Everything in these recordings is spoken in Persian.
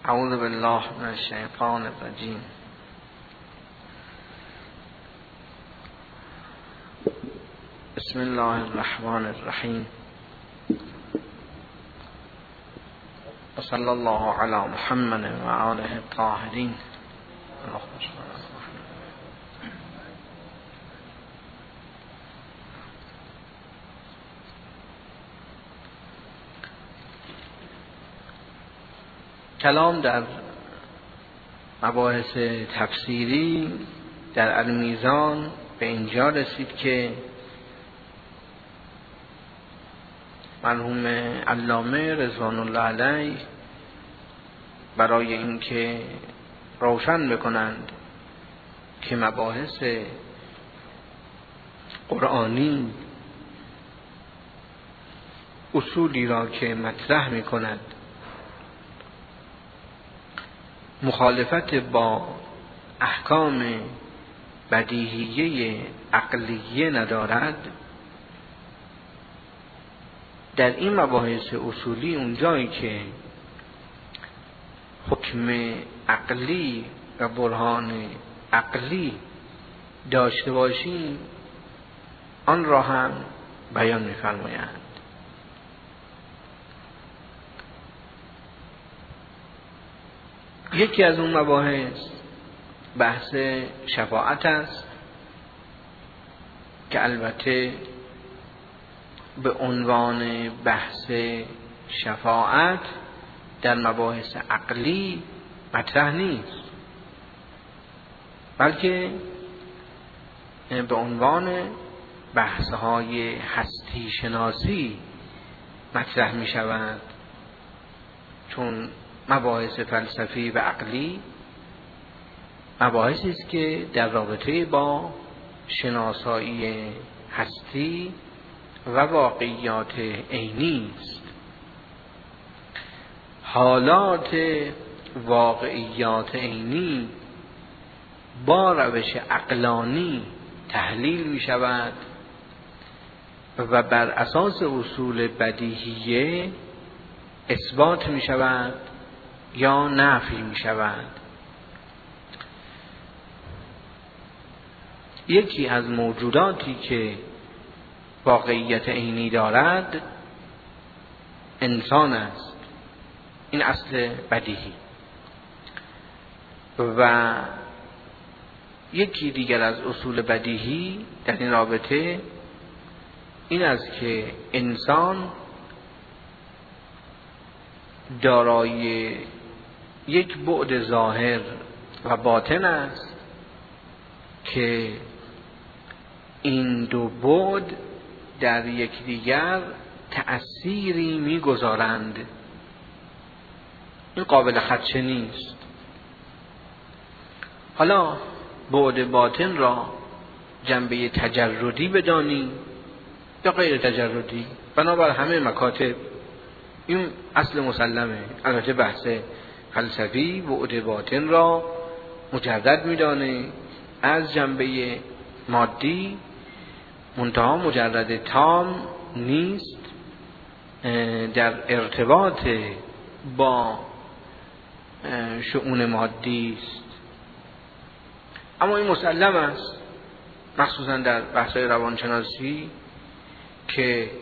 اعوذ بالله من الشیطان الرجیم. بسم الله الرحمن الرحیم و صلی الله علی محمد و آله الطاهرین. کلام در مباحث تفسیری در المیزان به اینجا رسید که مرحوم علامه رضوان الله علیه برای اینکه روشن بکنند که مباحث قرآنی اصولی را که مطرح می‌کند مخالفت با احکام بدیهیه عقلیه ندارد، در این مباحث اصولی اونجایی که حکم عقلی و برهان عقلی داشته باشیم آن را هم بیان می‌فرمایند. یکی از اون مباحث بحث شفاعت است که البته به عنوان بحث شفاعت در مباحث عقلی مطرح نیست، بلکه به عنوان بحث‌های هستی شناسی مطرح می شود، چون مباحث فلسفی و عقلی مباحثی است که در رابطه با شناسایی هستی و واقعیات عینی است. حالات واقعیات عینی با روش عقلانی تحلیل می شود و بر اساس اصول بدیهیه اثبات می شود یا نفی می شود. یکی از موجوداتی که واقعیت عینی دارد انسان است، این اصل بدیهی. و یکی دیگر از اصول بدیهی در این رابطه این است که انسان دارای یک بعد ظاهر و باطن است که این دو بعد در یکدیگر تأثیری می‌گذارند. این قابل خدشه نیست. حالا بعد باطن را جنبه تجردی بدانیم یا غیر تجردی، بنابر همه مکاتب این اصل مسلمه. البته بحث فلسفی بعد باطن را مجرد می‌دانه از جنبه مادی، منتها مجرد تام نیست، در ارتباط با شؤون مادی است. اما این مسلم است، مخصوصا در بحث‌های روانشناسی که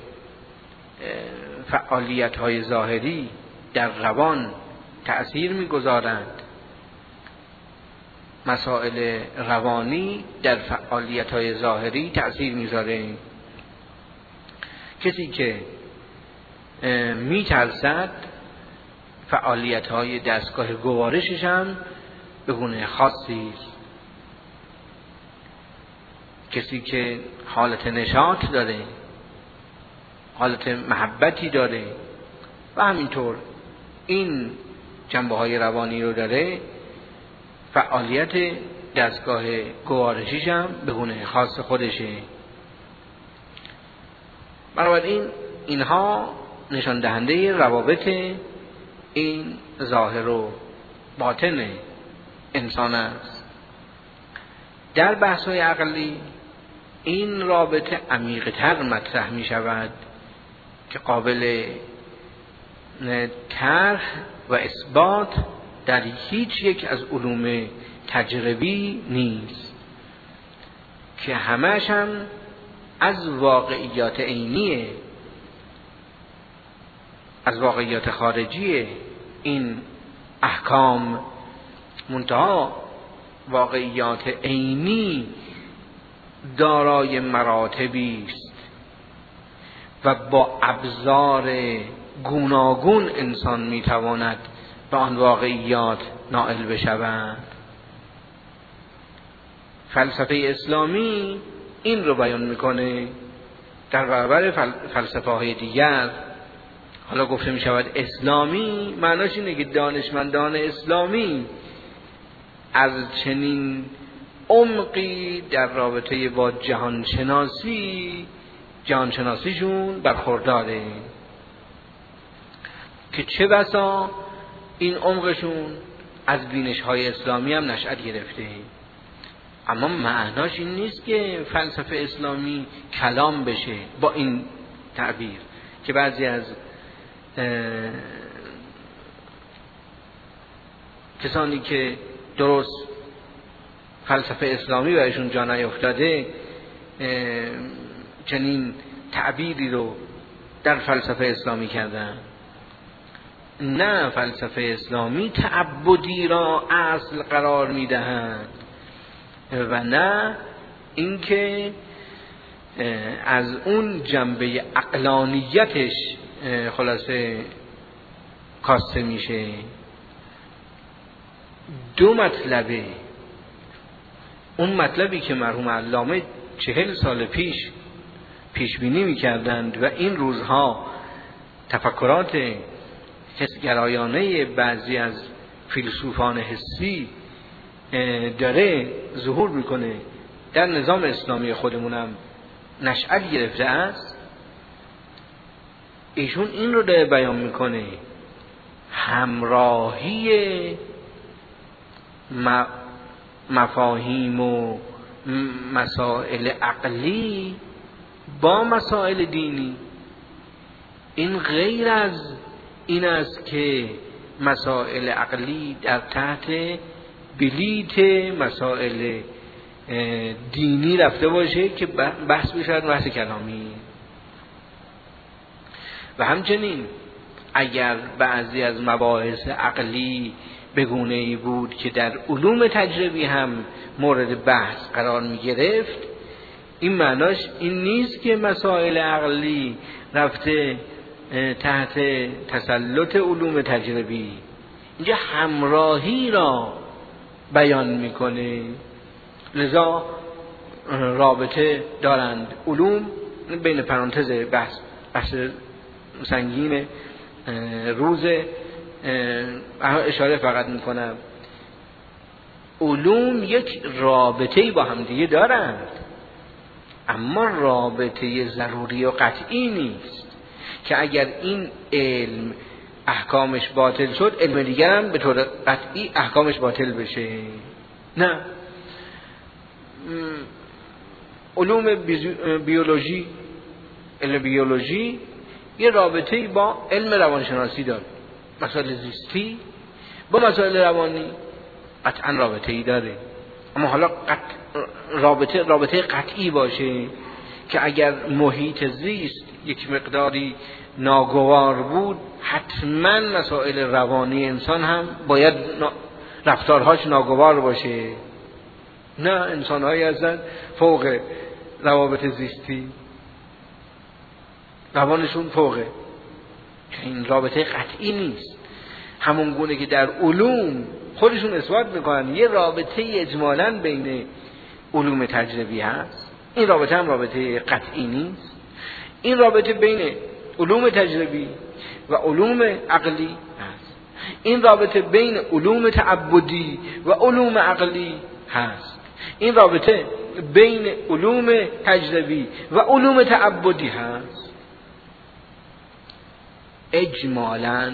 فعالیت‌های ظاهری در روان تأثیر می‌گذارند. مسائل روانی در فعالیت‌های ظاهری تأثیر می‌ذاره. کسی که می‌ترسد فعالیت‌های دستگاه گوارشش هم به گونه خاصی است. کسی که حالت نشاط داره، حالت محبتی داره و همینطور این جنبه‌های روانی رو داره، فعالیت دستگاه گوارشیش هم به گونه خاص خودشه. بنابراین اینها نشان دهنده روابط این ظاهر و باطن انسان است. در بحث‌های عقلی این رابطه عمیق‌تر مطرح می شود که قابل طرح و اثبات در هیچ یک از علوم تجربی نیست که همش هم از واقعیات عینیه، از واقعیات خارجیه این احکام، منتها واقعیات عینی دارای مراتبی است و با ابزار گوناگون انسان میتواند به آن واقعیات نائل بشود. فلسفه اسلامی این رو بیان میکنه در برابر فلسفه های دیگر. حالا گفته می شود اسلامی، معناش اینه که دانشمندان اسلامی از چنین عمقی در رابطه با جهانشناسیشون برخورداره که چه بسا این عمقشون از بینش های اسلامی هم نشأت گرفته. اما معناش این نیست که فلسفه اسلامی کلام بشه با این تعبیر که بعضی از کسانی که درست فلسفه اسلامی برایشون جا نیفتاده چنین تعبیری رو در فلسفه اسلامی کردن. نه، فلسفه اسلامی تعبدی را اصل قرار میدهند و نه اینکه از اون جنبه عقلانیتش خلاصه کاسته میشه. دو مطلبه، اون مطلبی که مرحوم علامه 40 سال پیش بینی میکردند و این روزها تفکرات حسگرایانه بعضی از فیلسوفان حسی داره ظهور میکنه، در نظام اسلامی خودمونم نشأت گرفته است. ایشون این رو داره بیان میکنه، همراهی مفاهیم و مسائل عقلی با مسائل دینی. این غیر از این است که مسائل عقلی در تحت بلیت مسائل دینی رفته باشه که بحث بشه بحث کلامی. و همچنین اگر بعضی از مباحث عقلی به گونه‌ای بود که در علوم تجربی هم مورد بحث قرار می گرفت، این معناش این نیست که مسائل عقلی رفته تحت تسلط علوم تجربی. اینجا همراهی را بیان میکنه. لذا رابطه دارند علوم، بین پرانتز بحث سنگین روز اشاره فقط میکنم، علوم یک رابطه‌ای با هم دیگه دارند، اما رابطه ضروری و قطعی نیست که اگر این علم احکامش باطل شد علم دیگر هم به طور قطعی احکامش باطل بشه. نه، علوم بیولوژی، علم بیولوژی یه رابطه‌ای با علم روانشناسی داره، مسائل زیستی با مسائل روانی قطعا رابطه‌ای داره. اما حالا رابطه قطعی باشه که اگر محیط زیست یک مقداری ناگوار بود، حتما مسائل روانی انسان هم باید رفتارهاش ناگوار باشه. نه، انسان‌هایی هستن فوق روابط زیستی، روانشون فوقه، این رابطه قطعی نیست. همون گونه که در علوم خودشون اثبات میکنن یه رابطه اجمالاً بین علوم تجربی هست، این رابطه هم رابطه قطعی نیست. این رابطه بین علوم تجربی و علوم عقلی هست. این رابطه بین علوم تعبدی و علوم عقلی هست. این رابطه بین علوم تجربی و علوم تعبدی هست. اجمالاً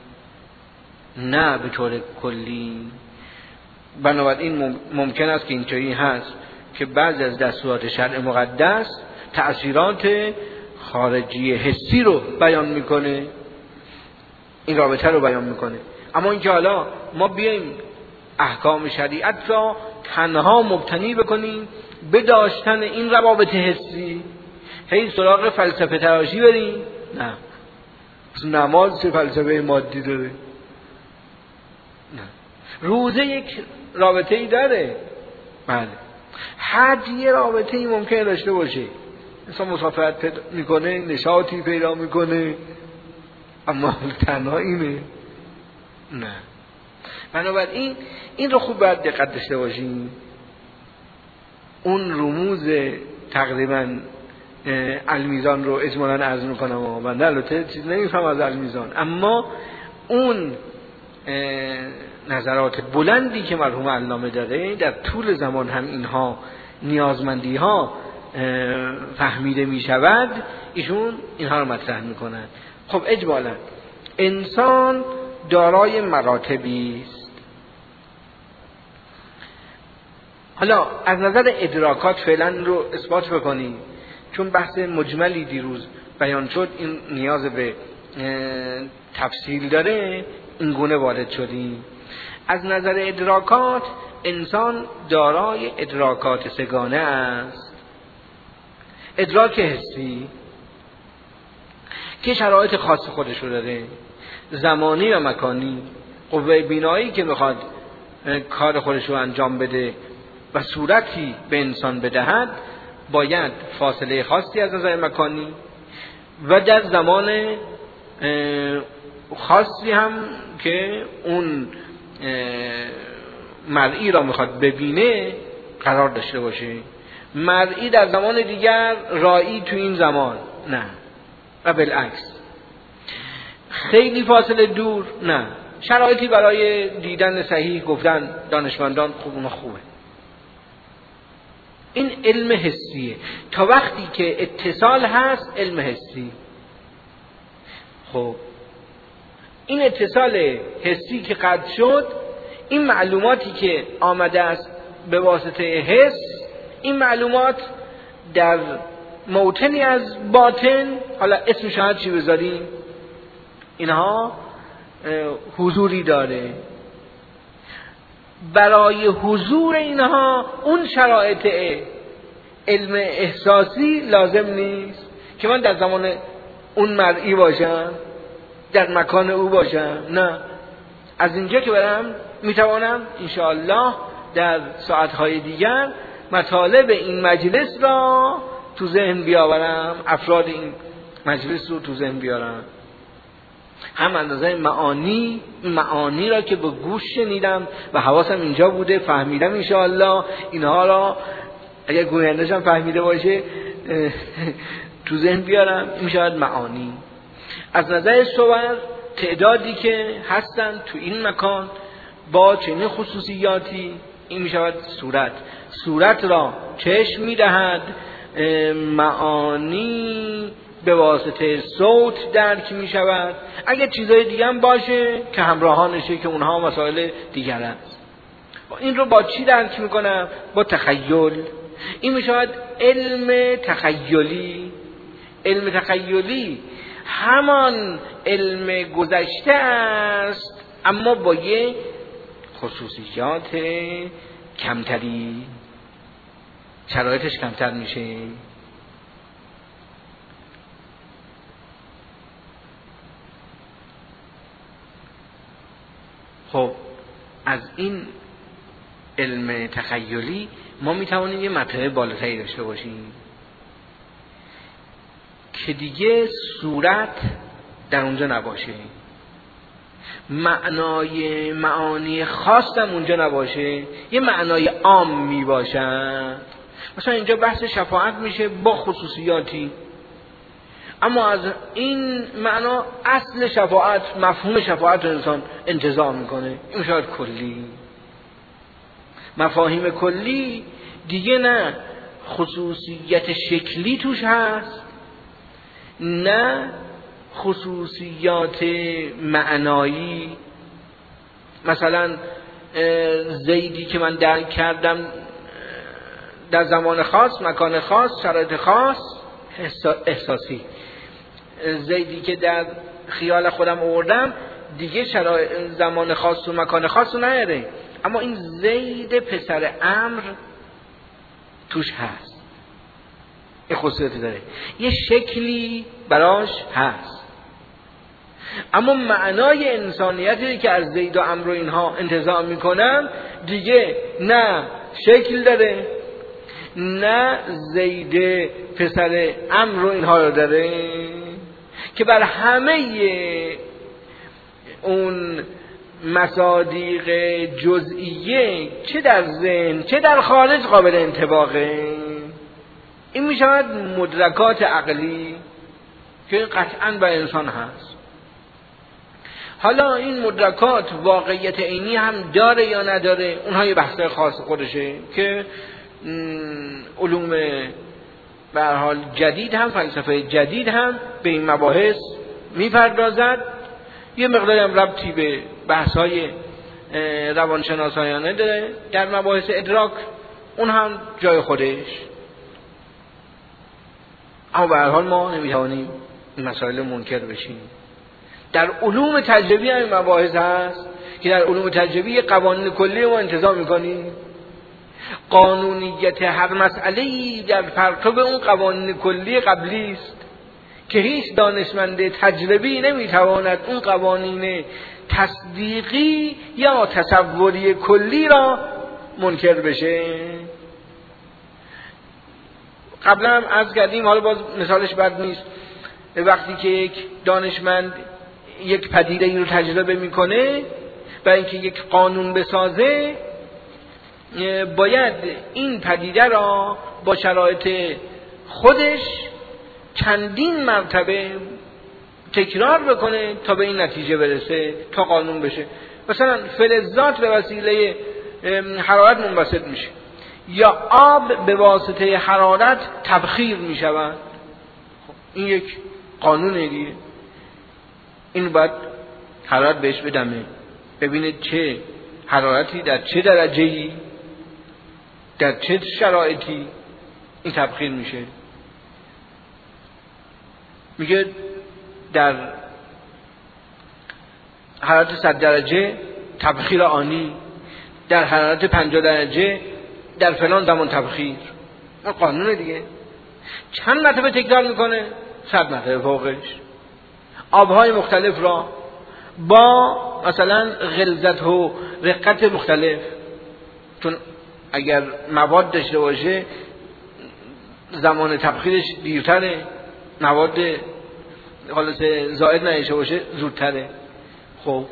نه به طور کلی. بنابراین ممکن است که اینطوری هست که بعضی از دستورات شرع مقدس تأثیرات خارجی حسی رو بیان میکنه، این رابطه رو بیان میکنه، اما اینکه حالا ما بیایم احکام شریعت را تنها مبتنی بکنیم به داشتن این روابط حسی، هی سراغ فلسفه تراشی بریم؟ نه. نماز چه فلسفه مادی داره؟ نه. روزه یک رابطه ای داره، بله. حج یه رابطه ای ممکنه داشته باشه، انسان مسافرت میکنه، نشاطی پیدا میکنه، اما تنها اینه؟ نه. بنابراین این رو خوب باید دقت داشته باشیم. اون رموز تقریبا المیزان رو اجمالاً عرض میکنم و من البته چیز نمیفهم از المیزان، اما اون نظرات بلندی که مرحوم علامه داره در طول زمان هم اینها نیازمندی ها فهمیده میشود، ایشون اینها رو مطرح میکنن. خب اجمالاً انسان دارای مراتبی است. حالا از نظر ادراکات فعلا رو اثبات بکنیم، چون بحث مجملی دیروز بیان شد، این نیاز به تفصیل داره، این گونه وارد شدیم. از نظر ادراکات انسان دارای ادراکات سگانه است. ادراک حسی که شرایط خاص خودش رو داره، زمانی و مکانی. قوه بینایی که میخواد کار خودش رو انجام بده و صورتی به انسان بدهد، باید فاصله خاصی از نظر مکانی و در زمان خاصی هم که اون مرئی را میخواد ببینه قرار داشته باشه. مرئی در زمان دیگر، رایی تو این زمان نه، و بالعکس. خیلی فاصله دور نه. شرایطی برای دیدن صحیح گفتن دانشمندان خوبه. این علم حسیه. تا وقتی که اتصال هست علم حسی. خب این اتصال حسی که قطع شد، این معلوماتی که آمده است به واسطه حس، این معلومات در موطنی از باطن، حالا اسمش هر چی بذاریم، اینها حضوری داره. برای حضور اینها اون شرایط علم احساسی لازم نیست که من در زمان اون مرئی باشم، در مکان او باشم. نه، از اینجا که برم میتوانم انشاءالله در ساعتهای دیگر مطالب این مجلس را تو ذهن بیاورم، افراد این مجلس رو تو ذهن بیارم. هم اندازه معانی را که به گوش شنیدم و حواسم اینجا بوده، فهمیدم انشاءالله اینها را اگر گوینده‌شم فهمیده باشه تو ذهن بیارم. این میشود معانی. از نظر صور، تعدادی که هستند تو این مکان با چنین خصوصیاتی، این میشود صورت. صورت را چشم میدهد، معانی به واسطه صوت درک می شود. اگر چیزای دیگه هم باشه که همراهانشه که اونها مسائل دیگر است. این رو با چی درک می کنم؟ با تخیل. این می شود علم تخیلی. علم تخیلی همان علم گذشته است، اما با یه خصوصیات کمتری، شرایطش کمتر میشه. خب از این علم تخیلی ما میتوانیم یه مرتبه بالاتری داشته باشیم که دیگه صورت در اونجا نباشه، معانی خاص هم اونجا نباشه، یه معنای عام میباشد. مثلا اینجا بحث شفاعت میشه با خصوصیاتی، اما از این معنا اصل شفاعت، مفهوم شفاعت انسان انتزاع میکنه. این شاید کلی، مفاهیم کلی دیگه نه خصوصیت شکلی توش هست، نه خصوصیات معنایی. مثلا زیدی که من درک کردم در زمان خاص، مکان خاص، شرایط خاص، احساسی. زیدی که در خیال خودم آوردم دیگه زمان خاص و مکان خاص رو نیاره، اما این زید پسر عمرو توش هست، این خصوصیت داره، یه شکلی براش هست. اما معنای انسانیتی که از زید و عمرو اینها انتزاع میکنن دیگه نه شکل داره، نه زید پسر عمرو اینها رو داره که بر همه اون مصادیق جزئیه چه در ذهن چه در خارج قابل انطباقه. این می شود مدرکات عقلی که قطعاً بر انسان هست. حالا این مدرکات واقعیت عینی هم داره یا نداره، اونها یه بحث خاص خودشه که علوم به هر حال جدید هم، فلسفه جدید هم به این مباحث میپردازد. یه مقداری هم ربطی به بحث‌های روانشناسانه داره در مباحث ادراک، اون هم جای خودش. اما به هر حال ما نمیتوانیم این مسائل منکر بشیم. در علوم تجربی هم این مباحث هست که در علوم تجربی قوانین کلی ما انتزاع میکنیم. قانونیت هر مسئله‌ای در پرتو اون قوانین کلی قبلی است که هیچ دانشمند تجربی نمیتواند اون قوانین تصدیقی یا تصوری کلی را منکر بشه. قبلا هم عرض کردیم، حالا باز مثالش بد نیست، وقتی که یک دانشمند یک پدیده ای رو تجربه میکنه برای اینکه یک قانون بسازه، باید این پدیده را با شرایط خودش چندین مرتبه تکرار بکنه تا به این نتیجه برسه، تا قانون بشه. مثلا فلزات به وسیله حرارت منبسط میشه، یا آب به واسطه حرارت تبخیر میشود. این یک قانونه دیگه. این باید حرارت بهش بدمه، ببینه چه حرارتی در چه درجه‌ای در چه شرایطی این تبخیر میشه. میگه در حرارت 100 درجه تبخیر آنی، در حرارت 50 درجه در فلان زمان تبخیر. این قانونه دیگه. چند مرتبه تکرار میکنه؟ 100 مرتبه فوقش. آبهای مختلف را با مثلا غلظت و رقت مختلف، چون اگر مواد داشته باشه زمان تبخیرش دیرتره، مواد خالص زائد نداشته باشه زودتره. خب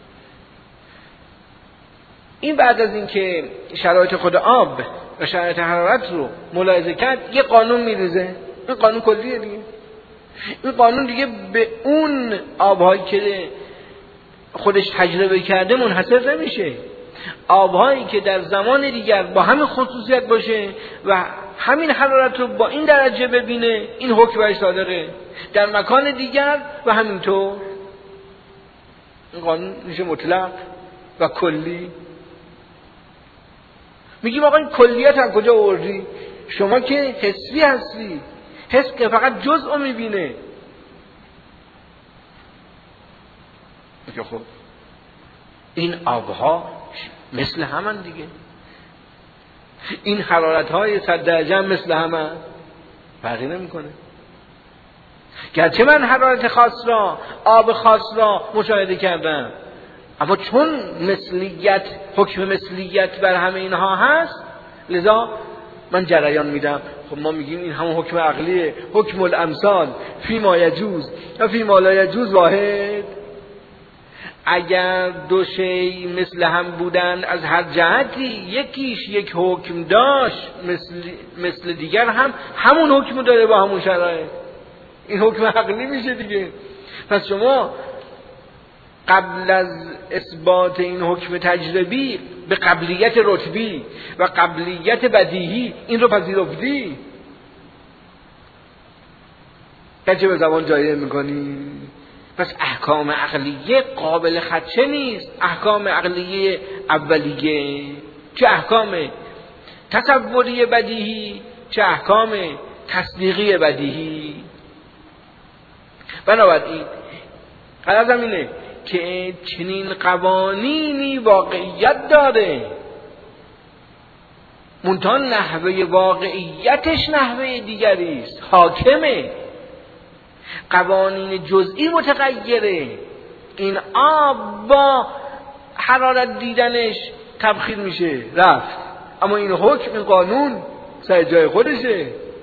این بعد از اینکه شرایط خود آب و شرایط حرارت رو ملاحظه کرد، یه قانون میریزه. این قانون کلیه دیگه. این قانون دیگه به اون آبهایی که خودش تجربه کرده منحصر نمیشه. آبهایی که در زمان دیگر با همین خصوصیت باشه و همین حرارت رو با این درجه ببینه، این حکم برش صادره. در مکان دیگر و همینطور. این قانون میشه مطلق و کلی. میگیم آقا این کلیت از کجا آوردی؟ شما که حسی هستی، حس که فقط جزء رو میبینه. میگه خب این آبها مثل همن دیگه، این حرارت‌های 100 درجه هم مثل همن، فرقی نمی‌کنه. گرچه من حرارت خاص را، آب خاص را مشاهده کردم، اما چون مثلیت، حکم مثلیت بر همه اینها هست، لذا من جریان میدم. خب ما میگیم این همون حکم عقلیه، حکم الامثال فی ما یجوز و فی ما لا یجوز واحد. اگر دو شی مثل هم بودن از هر جهتی، یکیش یک حکم داشت، مثل دیگر هم همون حکم داره با همون شرایط، این حکم عقلی میشه دیگه. پس شما قبل از اثبات این حکم تجربی به قبلیت رتبی و قبلیت بدیهی این رو پذیرفتی، گرچه به زبان جایه میکنی. پس احکام عقلیه قابل خدشه نیست. احکام عقلیه اولیه، چه احکام تصوری بدیهی، چه احکام تصدیقی بدیهی. بنابراین غرضم اینه که چنین قوانینی واقعیت داره، منتها نحوه واقعیتش نحوه دیگری است، حاکمه، قوانین جزئی متغیره. این آب با حرارت دیدنش تبخیر میشه رفت، اما این حکم، این قانون سر جای خودشه.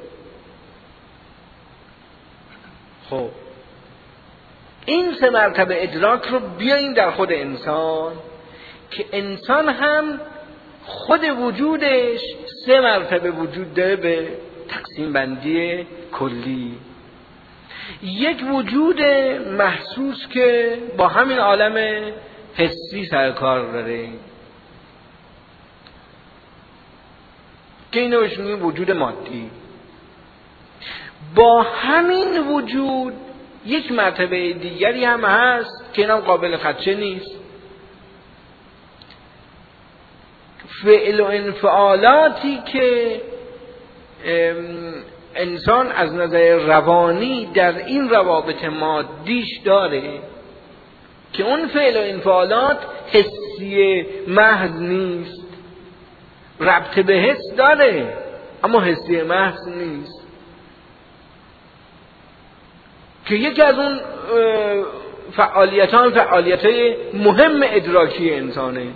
خب این 3 مرتبه ادراک رو بیاییم در خود انسان، که انسان هم خود وجودش 3 مرتبه وجود داره به تقسیم بندی کلی. یک وجود محسوس که با همین عالم حسی سر کار داره، که اینو بهش میگیم وجود مادی. با همین وجود یک مرتبه دیگری هم هست که اینم قابل خدشه نیست، فعل و انفعالاتی که انسان از نظر روانی در این روابط مادیش داره، که اون فعل و انفعالات حسی محض نیست، ربط به حس داره اما حسی محض نیست، که یکی از اون فعالیت‌های مهم ادراکی انسانه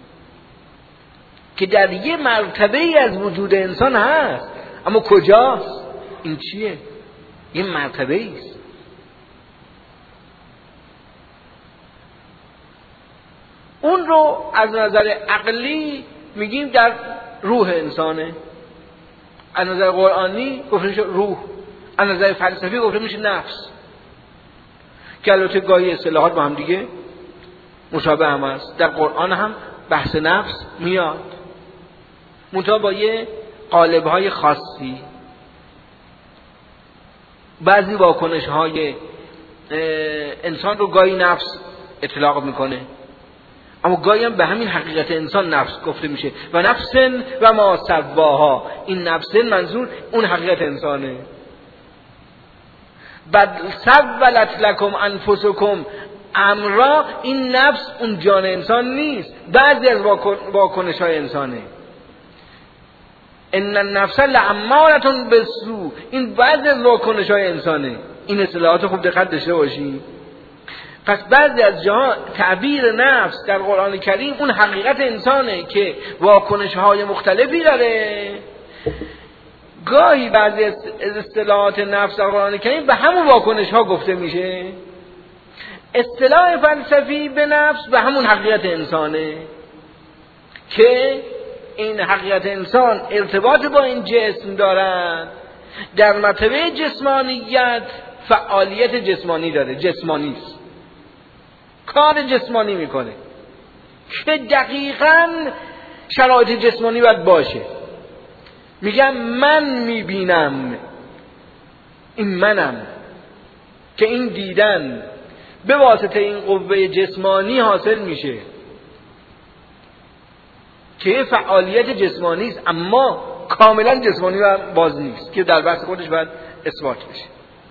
که در یه مرتبه ای از وجود انسان هست، اما کجاست؟ این چیه؟ یه مرتبه ایست. اون رو از نظر عقلی میگیم در روح انسانه، از نظر قرآنی گفته میشه روح، از نظر فلسفی گفته میشه نفس، که البته گاهی اصطلاحات با هم دیگه مشابه هم است. در قرآن هم بحث نفس میاد، منتها با یه قالب‌های خاصی. بعضی واکنش‌های انسان رو گاهی نفس اطلاق میکنه، اما گاهی هم به همین حقیقت انسان نفس گفته میشه. و نفسن و ما سواها، این نفسن منظور اون حقیقت انسانه. بل سولت لکم انفسکم امرا، این نفس اون جان انسان نیست، بعضی از واکنش‌های انسانه. ان النفس لاماره بالسوء، این بعضی از واکنش‌های انسانه. این اصطلاحات خوب دقت داشته باشید. پس بعضی از جاها تعبیر نفس در قرآن کریم اون حقیقت انسانه که واکنش‌های مختلفی داره. گاهی بعضی از اصطلاحات نفس در قرآن کریم به همون واکنش‌ها گفته میشه. اصطلاح فلسفی به نفس به همون حقیقت انسانه که این حقیقت انسان ارتباط با این جسم دارد، در مرتبه جسمانیت فعالیت جسمانی داره، جسمانی است، کار جسمانی میکنه که دقیقاً شرایط جسمانی باید باشه. میگم من میبینم، این منم، که این دیدن به واسطه این قوه جسمانی حاصل میشه که یه فعالیت جسمانی است، اما کاملا جسمانی و باز نیست که در بحث خودش باید اثبات بشه.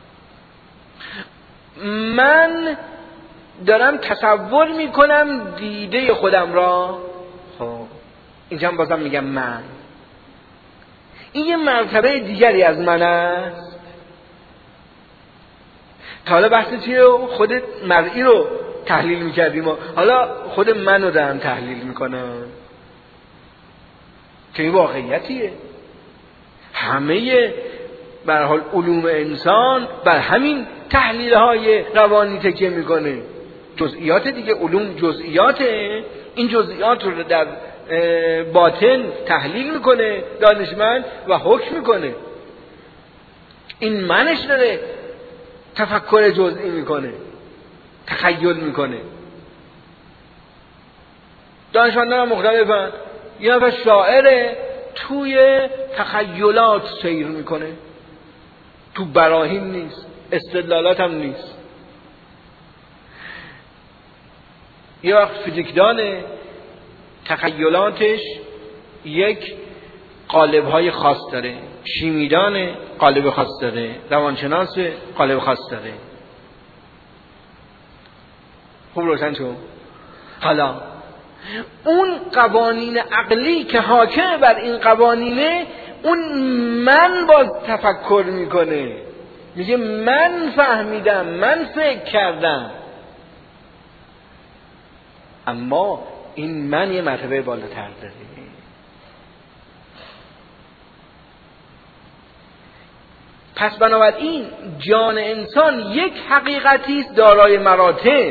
من دارم تصور میکنم دیده خودم را، خب اینجا هم بازم میگم من، این یه مرتبه دیگری از من است. تا حالا بحث چیه؟ خود مرئی رو تحلیل میکردیم و حالا خود من رو دارم تحلیل میکنم که این واقعیتیه. همه به هر حال علوم انسان بر همین تحلیل های روانی تکیه میکنه. جزئیات دیگه، علوم جزئیاته، این جزئیات رو در باطن تحلیل میکنه دانشمند و حکم میکنه. این منش داره تفکر جزئی میکنه، تخیل میکنه. دانشمندان هم مختلفن. یه نفر شاعره توی تخیلات سیر میکنه، تو براهین نیست، استدلالات هم نیست. یه وقت فیزیکدانه، تخیلاتش یک قالب‌های خاص داره، شیمیدان قالب خاص داره، روانشناس قالب خاص داره. خوب روشن شد. حالا اون قوانین عقلی که حاکم بر این قوانینه، اون من باز تفکر میکنه، میگه من فهمیدم، من فکر کردم. اما این من یه مرتبه بالاتر داره. پس بنابراین جان انسان یک حقیقتی است دارای مراتب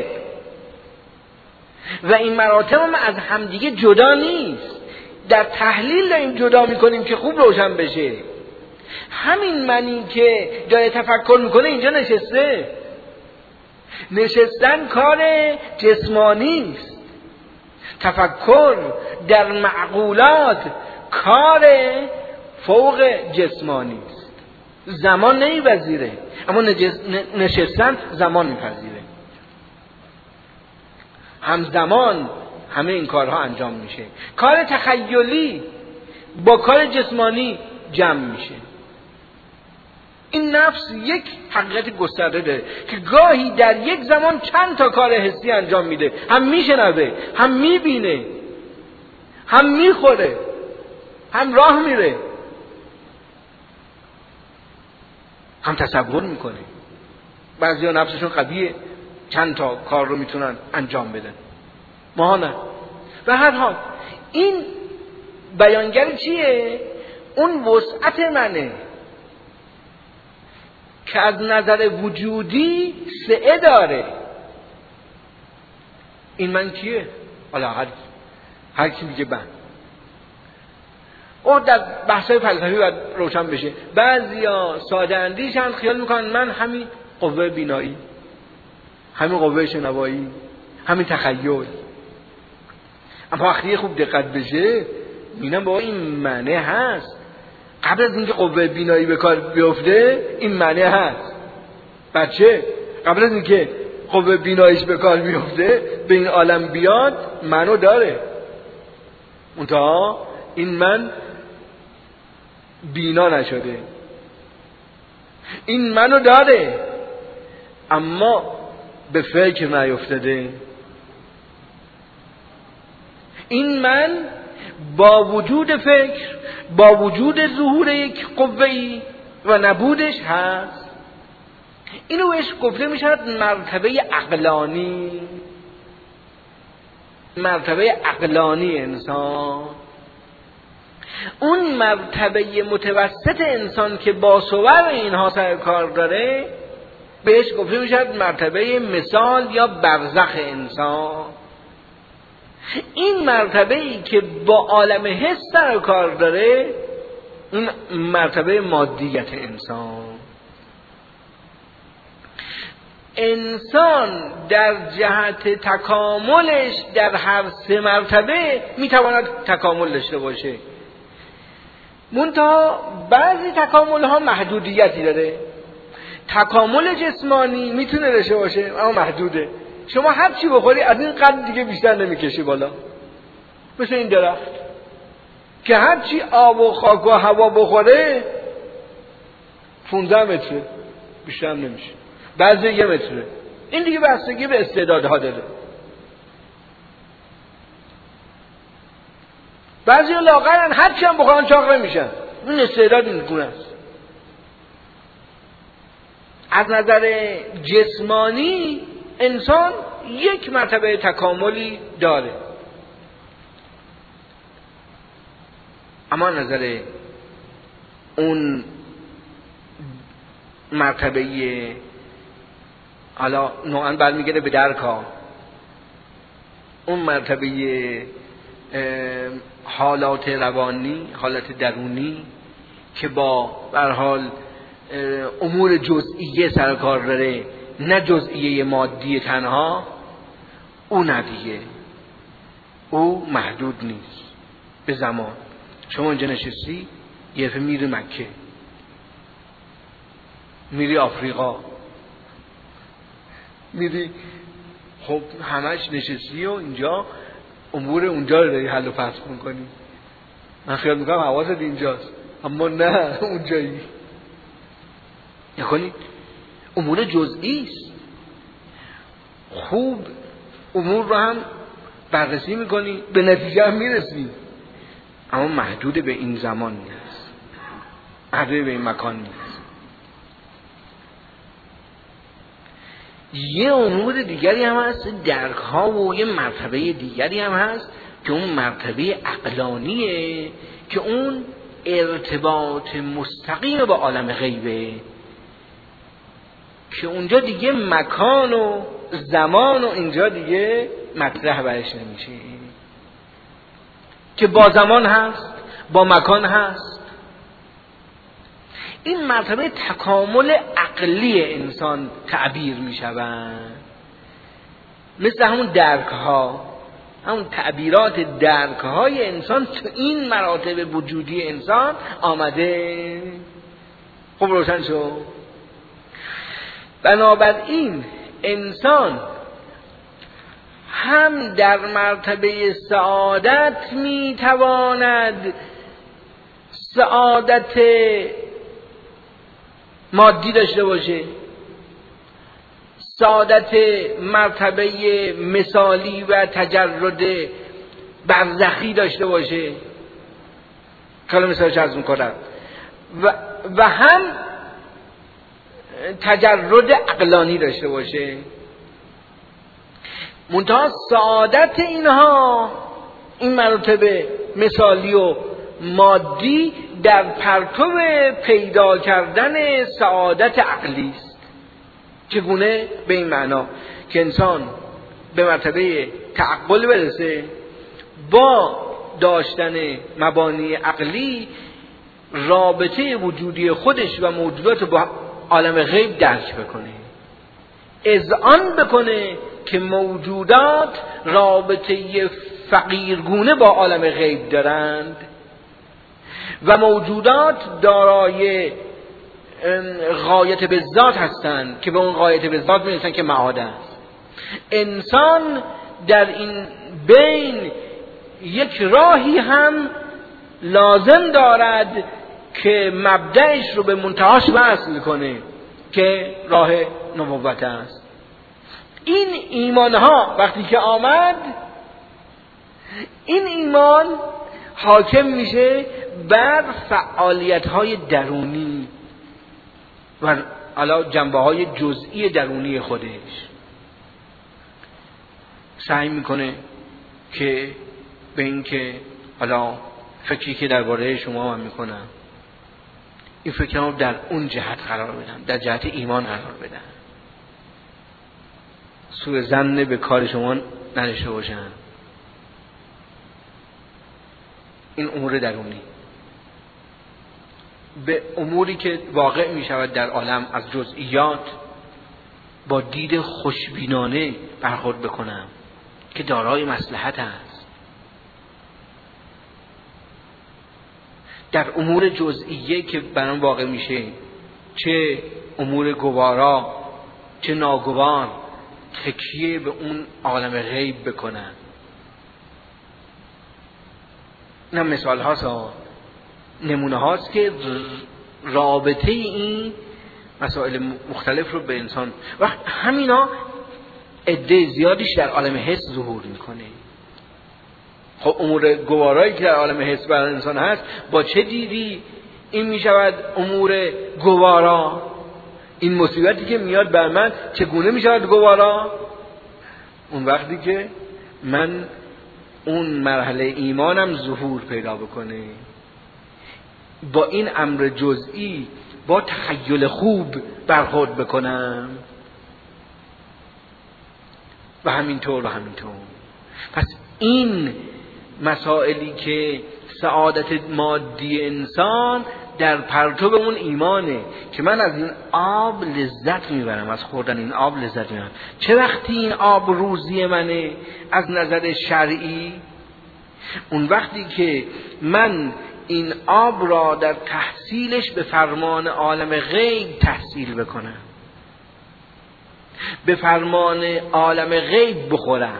و این مراتب هم از همدیگه جدا نیست. در تحلیل داریم جدا میکنیم که خوب روشن بشه. همین منی که جای تفکر میکنه اینجا نشسته، نشستن کار جسمانی است. تفکر در معقولات کار فوق جسمانی است. زمان نمیپذیره، اما نشستن زمان میپذیره. همزمان همه این کارها انجام میشه. کار تخیلی با کار جسمانی جمع میشه. این نفس یک حقیقت گسترده داره که گاهی در یک زمان چند تا کار حسی انجام میده. هم میشنوه، هم میبینه، هم میخوره، هم راه میره، هم تصور میکنه. بعضیا نفسشون قویه، چند تا کار رو میتونن انجام بدن، ما نه. به هر حال این بیانگر چیه؟ اون وسعت منه که از نظر وجودی سعه داره. این من کیه؟ حالا هر کی میگه من. او در بحث‌های فلسفی باید روشن بشه. بعضیا ساده اندیشن، خیال میکنن من همین قوه بینایی، همین قوه شنوایی، همین تخیل. اما وقتی خوب دقت بشه میبینم با این معنی هست. قبل از اینکه قوه بینایی به کار بیفته این معنی هست. بچه قبل از اینکه قوه بیناییش به کار بیفته به این عالم بیاد منو داره. منتها این من بینا نشده، این منو داره اما به فکر نیفتاده. این من با وجود فکر، با وجود ظهور یک قوه‌ای و نبودش هست. اینو بهش گفته میشود مرتبه عقلانی. مرتبه عقلانی انسان، اون مرتبه متوسط انسان که با صور اینها سر کار داره بهش گفته میشود مرتبه مثال یا برزخ انسان. این مرتبه‌ای که با عالم حس سر کار داره این مرتبه مادیت انسان. انسان در جهت تکاملش در هر سه مرتبه میتواند تکامل داشته باشه. منتها بعضی تکامل ها محدودیتی داره. تکامل جسمانی میتونه داشته باشه اما محدوده. شما هر چی بخوری از این قدر دیگه بیشتر نمیکشی بالا. مثل این درخت که هر چی آب و خاک و هوا بخوره 15 متره بیشتر نمیشه، بعضی 1 متره. این دیگه بستگی به استعدادها داره. بعضی لاغرن هر چی هم بخورن چاق نمیشن. این استعداد این گونه است. از نظر جسمانی انسان یک مرتبه تکاملی داره، اما نظر اون مرتبه حالا نوعاً برمیگرده به درکا، اون مرتبه حالات روانی، حالات درونی که با به هر حال امور جزئیه سر کار داره، نه جزئیه مادی تنها، او ندیگه، او محدود نیست به زمان. شما اینجا نشستی یه دفعه میری مکه، میری آفریقا، میری خب همش نشستی و اینجا امور اونجا رو داری حل و فصل میکنی. من خیال میکنم حواست اینجاست اما نه اونجایی. یعنی امور جزئی است. خوب امور رو هم بررسی میکنی، به نتیجه هم میرسی، اما محدود به این زمان نیست، محدود به این مکان نیست. یه امور دیگری هم هست، درک ها و یه مرتبه دیگری هم هست که اون مرتبه عقلانیه که اون ارتباط مستقیم با عالم غیبه، که اونجا دیگه مکان و زمان و اینجا دیگه مطرح برش نمیشه، که با زمان هست، با مکان هست. این مرتبه تکامل عقلی انسان تعبیر می شود، مثل همون درک ها، همون تعبیرات درک های انسان تو این مراتب وجودی انسان آمده. خب روشن شد. بنابراین انسان هم در مرتبه سعادت می تواند سعادت مادی داشته باشه، سعادت مرتبه مثالی و تجرد برزخی داشته باشه، حالا مثالش عرض میکنم، و هم تجرد عقلانی داشته باشه. منتها سعادت اینها، این مراتب مثالی و مادی، در پرتو پیدا کردن سعادت عقلی است. چگونه؟ به این معنا که انسان به مرتبه تعقل برسه، با داشتن مبانی عقلی رابطه وجودی خودش و موجودات با عالم غیب درک بکنه، اذعان بکنه که موجودات رابطه فقیرگونه با عالم غیب دارند و موجودات دارای غایت به ذات هستند که به اون غایت به ذات میرسن که معاد است. انسان در این بین یک راهی هم لازم دارد که مبدأش رو به منتهاش وصل کنه که راه نبوت است. این ایمان ها وقتی که آمد، این ایمان حاکم میشه بر فعالیت های درونی و علا جنبه های جزئی درونی خودش. سعی میکنه که به این که حالا فکری که درباره شما هم میکنم، این فکرها در اون جهت قرار بدن، در جهت ایمان قرار بدن، سوء ظن به کار شما نداشته باشن. این امور درونی به اموری که واقع می شود در عالم از جزئیات با دید خوشبینانه برخورد بکنم که دارای مصلحت است. در امور جزئیه که برام واقع میشه، چه امور گوارا چه ناگوار، تکیه به اون عالم غیب بکنن. نه مثال هاست، نمونه هاست که رابطه این مسائل مختلف رو به انسان و همینا عده زیادیش در عالم حس ظهور میکنه. خب امور گوارایی که در عالم حس برای انسان هست، با چه دیدی این میشود امور گوارا؟ این مصیبتی که میاد بر من چگونه میشود گوارا؟ اون وقتی که من اون مرحله ایمانم ظهور پیدا بکنه، با این امر جزئی با تخیل خوب برخورد بکنم و همینطور. پس این مسائلی که سعادت مادی انسان در پرتو اون ایمانه که من از این آب لذت میبرم، از خوردن این آب لذت میبرم. چه وقتی این آب روزی منه از نظر شرعی؟ اون وقتی که من این آب را در تحصیلش به فرمان عالم غیب تحصیل بکنم، به فرمان عالم غیب بخورم،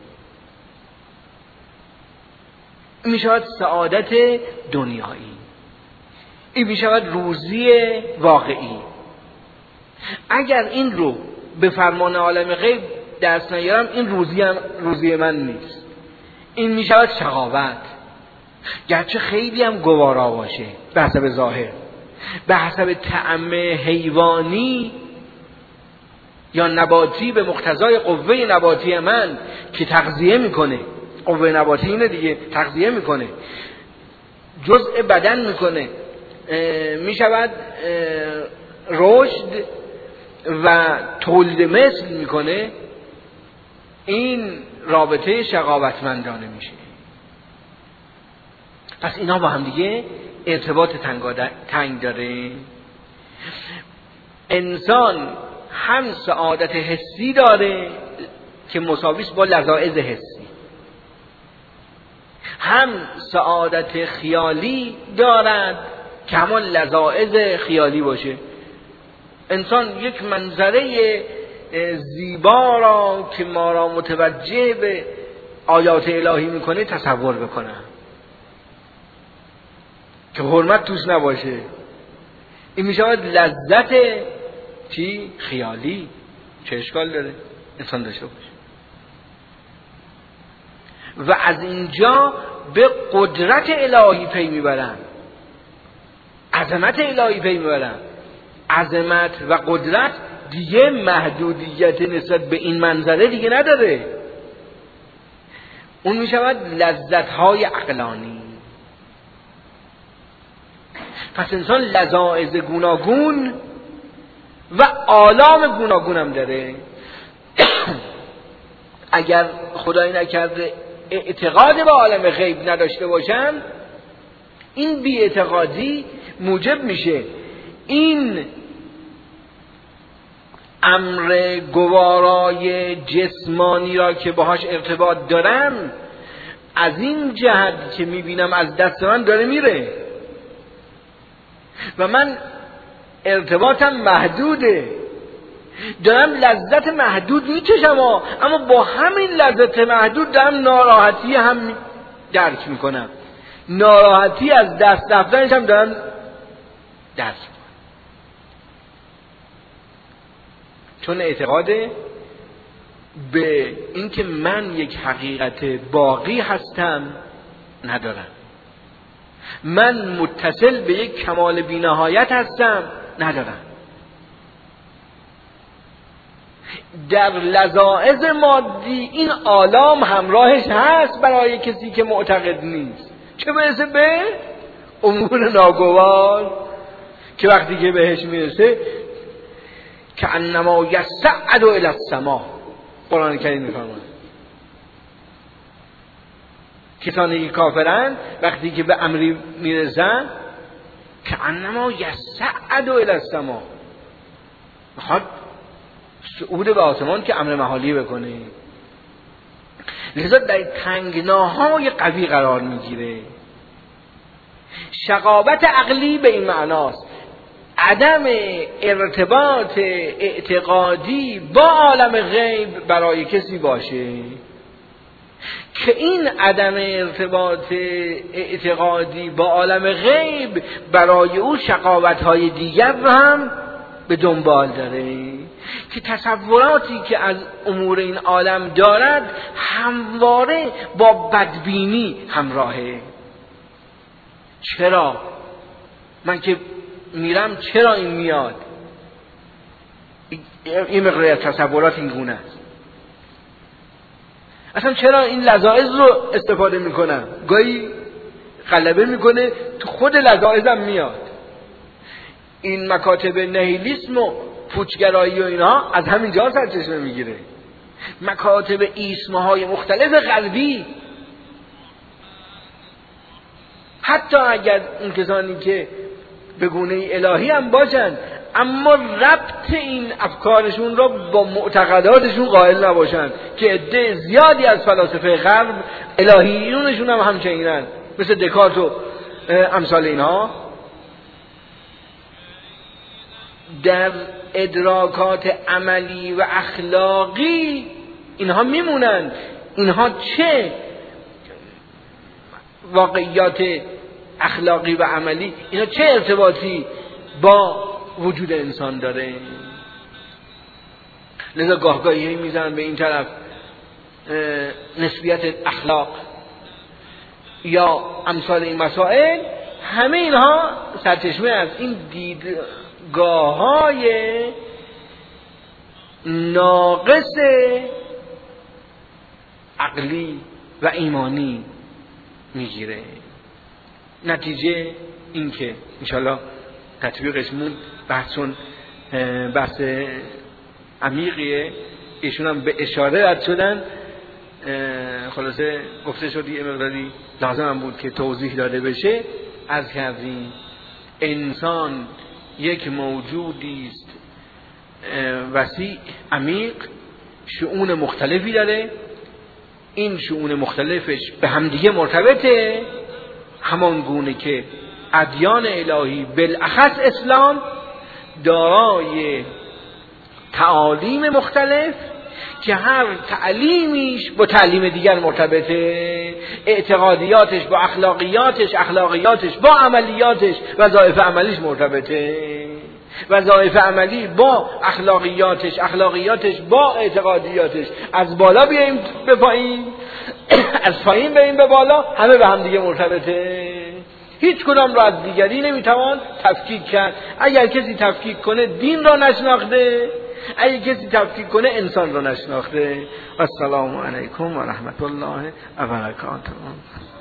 این میشود سعادت دنیایی، این میشود روزی واقعی. اگر این رو به فرمان عالم غیب دست نیارم این روزی من نیست. این می شود شقاوت، گرچه خیلی هم گوارا باشه به حسب ظاهر، به حسب طعم حیوانی یا نباتی، به مقتضای قوه نباتی من که تغذیه میکنه. قوه نباتی اینه دیگه، تغذیه میکنه، جزء بدن میکنه، میشود رشد و تولید مثل میکنه. این رابطه شقاوتمندانه میشه. پس اینا با هم دیگه ارتباط تنگ داره. انسان هم سعادت حسی داره که مساویست با لذاذ حسی، هم سعادت خیالی دارد که همون لذاذ خیالی باشه. انسان یک منظره زیبا را که ما را متوجه به آیات الهی میکنه تصور بکنه که حرمت توش نباشه، این میشود لذت چی؟ خیالی. چه اشکال داره انسان داشته باشه؟ و از اینجا به قدرت الهی پی میبرن، عظمت الهی پی میبرن. عظمت و قدرت دیگه محدودیت نسبت به این منظره دیگه نداره، اون میشود لذت‌های عقلانی. پس انسان لذاذ گوناگون و آلام گوناگون هم داره. اگر خدای نکرده اعتقاد به عالم غیب نداشته باشن، این بی اعتقادی موجب میشه این امر گوارای جسمانی را که باهاش ارتباط دارم از این جهت که میبینم از دست من داره میره و من ارتباطم محدوده، دارم لذت محدود میچشم، اما با همین لذت محدود دارم ناراحتی هم درک میکنم، ناراحتی از دست رفتنش هم دارم درک میکنم، چون اعتقاد به اینکه من یک حقیقت باقی هستم ندارم، من متصل به یک کمال بی‌نهایت هستم ندارم. در لذاذ مادی این آلام همراهش هست برای کسی که معتقد نیست، چه برسه به امور ناگوار که وقتی که بهش میرسه که انما یصعد الی السما. قرآن کریم میفرماید کسانی که کافرن وقتی که به امری میرسن که انما یصعد الی السما، میخواد صعود به آسمان که امر محالی بکنه، لذا در تنگناهای قوی قرار میگیره. شقاوت عقلی به این معناست عدم ارتباط اعتقادی با عالم غیب برای کسی باشه که این عدم ارتباط اعتقادی با عالم غیب برای او شقاوت‌های دیگر رو هم به دنبال داره که تصوراتی که از امور این عالم دارد همواره با بدبینی همراهه. چرا؟ من که میرم چرا این میاد؟ این مقدار تصورات این گونه است. اصلا چرا این لذاذ رو استفاده میکنم؟ گاهی غلبه میکنه تو خود لذاذم میاد. این مکاتب نهیلیسم و پوچگرایی و اینها از همینجا سرچشمه میگیره. مکاتب ایسمهای مختلف غربی، حتی اگر اون کسانی که به گونه الهی هم باشن اما ربط این افکارشون رو با معتقداتشون قائل نباشن که عده زیادی از فلاسفه غرب الهیونشون هم همچنینن، مثل دکارت و امثال اینها. در ادراکات عملی و اخلاقی اینها میمونن. اینها چه واقعیات اخلاقی و عملی، اینا چه ارتباطی با وجود انسان داره؟ لذا گاهگاهی میزنن به این طرف نسبیت اخلاق یا امثال این مسائل. همه اینها سرچشمه از این دیدگاه‌های ناقص عقلی و ایمانی میگیره. نتیجه این که انشالله تطبیقش مون بحث عمیقیه. ایشون هم به اشاره رد شدن، خلاصه گفته شد یه مقداری لازم هم بود که توضیح داده بشه. از کردیم انسان یک موجودی است وسیع عمیق، شؤون مختلفی داره، این شؤون مختلفش به همدیگه مرتبطه، همان گونه که ادیان الهی بالاخص اسلام دارای تعالیم مختلف که هر تعلیمیش با تعلیم دیگر مرتبطه، اعتقادیاتش با اخلاقیاتش، اخلاقیاتش با عملیاتش، وظایف عملیش مرتبطه، وظایف عملی با اخلاقیاتش، اخلاقیاتش با اعتقادیاتش. از بالا بیاییم به پایین، از پایین بیاییم به بالا، همه به هم دیگه مرتبطه. هیچ کدام را از دیگری نمیتوان تفکیک کرد. اگر کسی تفکیک کنه دین را نشناخته، اگر کسی تفکیک کنه انسان را نشناخته. السلام علیکم و رحمت الله و برکاته.